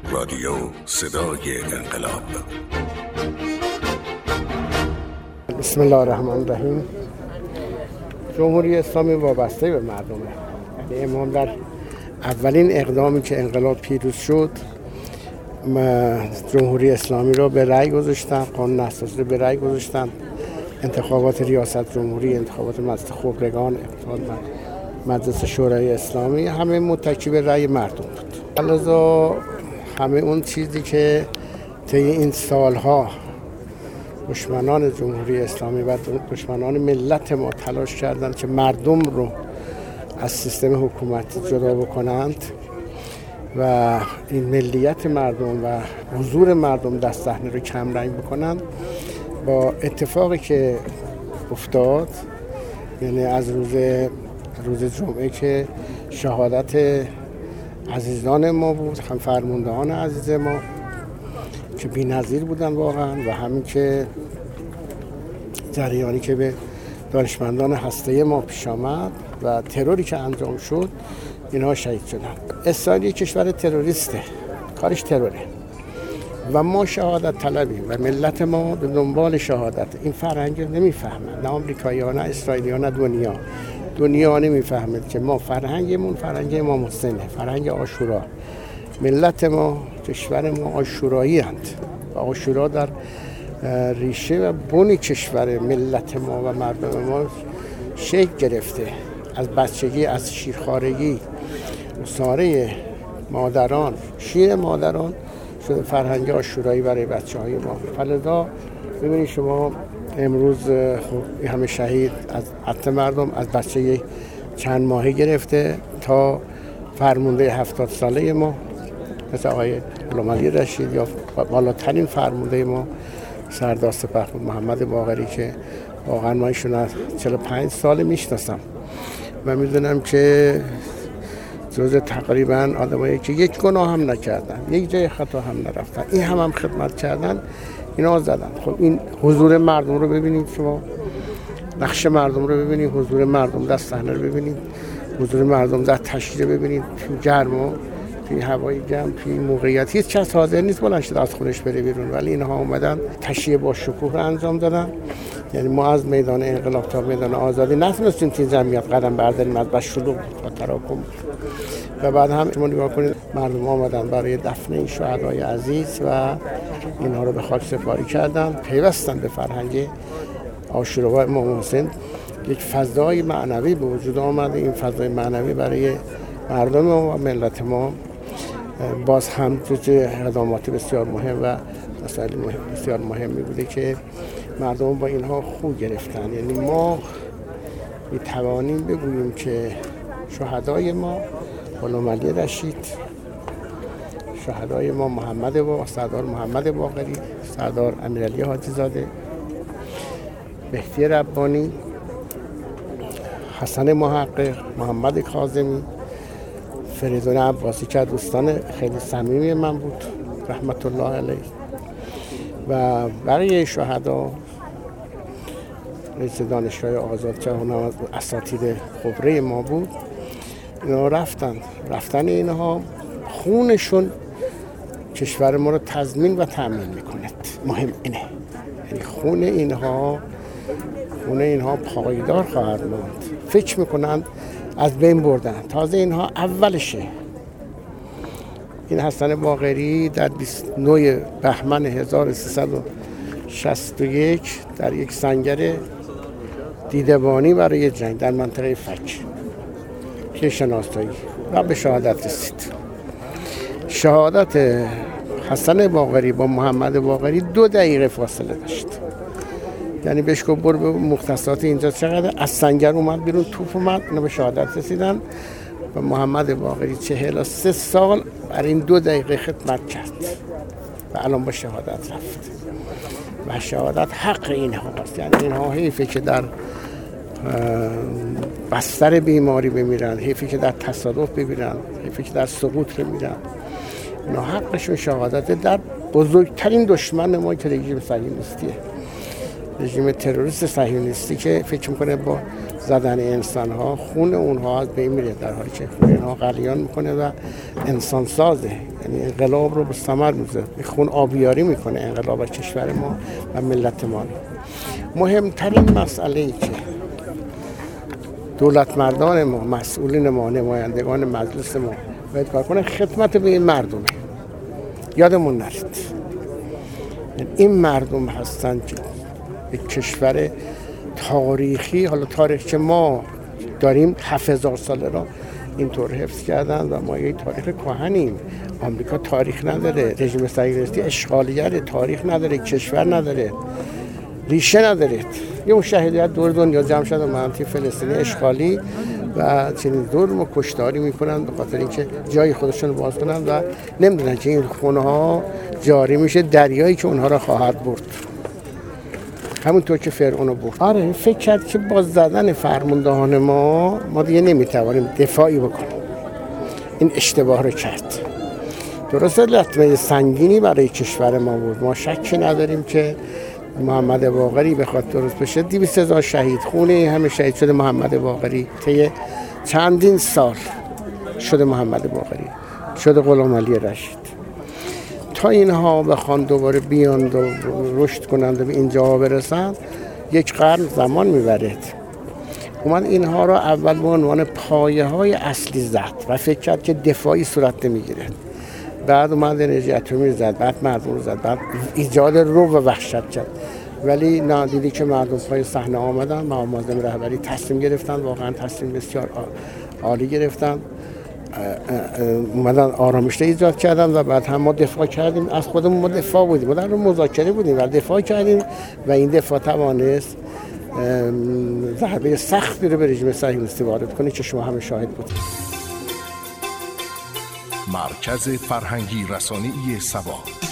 رادیو صدای انقلاب. بسم الله الرحمن الرحیم. جمهوری اسلامی وابسته به مردمه. یعنی امام در اولین اقدامی که انقلاب پیروز شد جمهوری اسلامی را به رأی گذاشتن، قانون اساسی را به رأی گذاشتن، انتخابات ریاست جمهوری، انتخابات مجلس خبرگان، مجلس شورای اسلامی، همه متکی به رأی مردم بود. لذا همه اون چیزی که طی این سالها دشمنان جمهوری اسلامی و دشمنان ملت ما تلاش کردند که مردم رو از سیستم حکومتی جدا بکنند و این ملیت مردم و حضور مردم در صحنه رو کم رنگ بکنند، با اتفاقی که افتاد، یعنی از روز جمعه که شهادت عزیزان ما بود، هم فرماندهان عزیز ما که بی‌نظیر بودن واقعا، و همین که جریانی که به دانشمندان هسته ما پیش آمد و تروری که انجام شد، اینها شهید شدن. اسرائیل یک کشور تروریسته، کارش تروره و ما شهادت طلبیم و ملت ما به دنبال شهادت. این فرهنگ نمیفهمن، نه آمریکایی‌ها نه اسرائیلی‌ها نه دنیا نمیفهمد که ما فرهنگ امام حسینه، فرهنگ عاشورا. ملت ما، کشور ما عاشورایی هستند و عاشورا در ریشه و بن کشور ملت ما و مردم ما شکل گرفته. از بچگی، از شیرخوارگی، مصارع مادران، شیر مادران شده فرهنگ عاشورایی برای بچه‌های ما. فلذا ببینید شما امروز خب همه شهید از حتی مردم، از بچه چند ماهه گرفته تا فرمانده 70 ساله ما مثل آقای غلام علی رشید، یا بالاترین فرمانده ما سردار سپهبد محمد باقری که واقعا من ایشون از 45 سال میشناسم و میدونم که جز تقریبا آدمایی که یک گناه هم نکردن، یک جای خطا هم نرفتن، این هم خدمت کردن، اینا زدن. خب این حضور مردم رو ببینید، شما نقش مردم رو ببینید، حضور مردم در صحنه رو ببینید، حضور مردم در تشکیل ببینید، توی گرما، توی هوای گرم، توی موقعیت هیچ کس حاضر نیست بلند شد از خونش بره بیرون، ولی اینها اومدن تشییع با شکوه رو انجام دادن. یعنی ما از میدان انقلاب تا میدان آزادی نتونستیم توی جمعیت قدم برداریم، از بس شلوغ و تراکم. و بعد هم شما نگاه کنید مردم آمدن برای دفن این شهدای عزیز و اینها رو به خاک سپاری کردن، پیوستن به فرهنگ عاشورا و امام حسین. یک فضای معنوی به وجود آمده. این فضای معنوی برای مردم ما و ملت ما باز هم جز اقدامات بسیار مهم و مسائل بسیار مهمی بوده که مردم با اینها خو گرفتن. یعنی ما میتوانیم بگوییم که شهدای ما غلام علی رشید، شهدای ما سردار محمد باقری، سردار امیرعلی حاجی زاده، مهدی ربانی، حسن محقق، محمد کاظمی، فریدون عباسی که دوستان خیلی صمیمی من بود رحمت الله علیه، و برای شهدا رئیس دانشگاه آزاد که اونم از اساتید خبره ما بود، اینا رفتن اینها خونشون کشور ما رو تضمین و تأمین میکنه. مهم اینه، یعنی خون اینها پایدار خواهد ماند. فکر میکنند از بین بردن، تازه اینها اولشه. این حسن باقری در 29 بهمن 1361 در یک سنگر دیدبانی برای جنگ در منطقه فک که شناسایی و به شهادت رسید. شهادت حسن باقری با محمد باقری 2 دقیقه فاصله داشت. یعنی بهش گفت برو به مختصات اینجا چقدر، از سنگر اومد بیرون، توپ اومد، اینا به شهادت رسیدن و محمد باقری 43 سال برای این 2 دقیقه خدمت کرد و الان با شهادت رفت. و شهادت حق اینها است. یعنی اینها حیفه که در بستر بیماری بمیرن، حیفه که در تصادف بمیرن، حیفه که در سقوط بمیرن. اینا حقشون شهادت در بزرگترین دشمن ما که رژیم صهیونیستیه. رژیم تروریست صهیونیستی که فکر میکنه با زدن انسان ها خون اونها از بین میره، در حالی که خون اینها غلیان میکنه و انسان سازه، یعنی انقلاب رو به ثمر میرسونه، خون آبیاری میکنه انقلاب از کشور ما و ملت ما. مهمترین مسئله ای که دولت مردان ما، مسئولین ما، نمایندگان مجلس ما باید کار کنه خدمت به این مردمه. یادمون نرید این مردم هستن که یک کشور تاریخی، حالا تاریخ که ما داریم 7000 ساله را اینطور حفظ کردن و ما یک تاریخ کهنیم. آمریکا تاریخ نداره، رژیم صهیونیستی اشغالگر، تاریخ نداره، کشور نداره، ریشه نداره. یه مشاهدات دور دنیا جمع شده منطقه فلسطینی اشغالی و چنین ظلم و کشتاری میکنن به خاطر اینکه جای خودشون باز کنن و نمیدونن که این خونه ها جاری میشه دریایی که اونها را خواهد برد، همونطور که فرعون رو برد. آره فکر کرد که با زدن فرماندهان ما دیگه نمیتوانیم دفاعی بکنیم. این اشتباه رو کرد. درسته لطمه سنگینی برای کشور ما بود، ما شکی نداریم که محمد باقری بخواد درست بشه 200,000 شهید، خونه همه شهید شده محمد باقری، طی چندین سال شده محمد باقری، شده غلام علی رشید. تا اینها بخوان دوباره بیان و رشد کنند و به اینجا برسند 1 قرن زمان میبرد. اومد اینها را اول به عنوان پایه های اصلی زد و فکر کرد که دفاعی صورت نمیگیره. بعد اومد انرژی اتمی زد، بعد مردم رو زد، بعد ایجاد رو و وحشت کرد. ولی نه، دیدی که مردم پای صحنه آمدن، معاملات رهبری تصمیم گرفتن، واقعا تصمیم بسیار عالی گرفتن، اومدن آرامش ایجاد کردن و بعد هم ما دفاع کردیم از خودمون. ما دفاع بودیم، ما در مذاکره بودیم و دفاع کردیم و این دفاع توانست ضربه سختی رو به رژیم صهیونیستی وارد کنه که شما همه شاهد بودید. مرکز فرهنگی رسانه‌ای سبا.